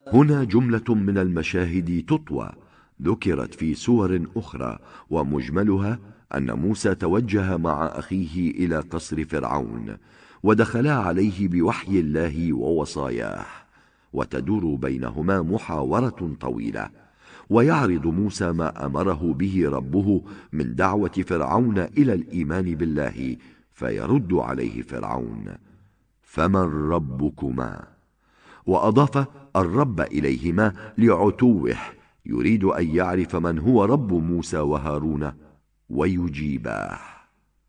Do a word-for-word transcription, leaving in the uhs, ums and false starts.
هنا جملة من المشاهد تطوى ذكرت في سور أخرى، ومجملها أن موسى توجه مع أخيه إلى قصر فرعون، ودخلا عليه بوحي الله ووصاياه، وتدور بينهما محاورة طويلة، ويعرض موسى ما أمره به ربه من دعوة فرعون إلى الإيمان بالله، فيرد عليه فرعون: فمن ربكما؟ وأضاف الرب إليهما لعتوه، يريد أن يعرف من هو رب موسى وهارون ويجيباه.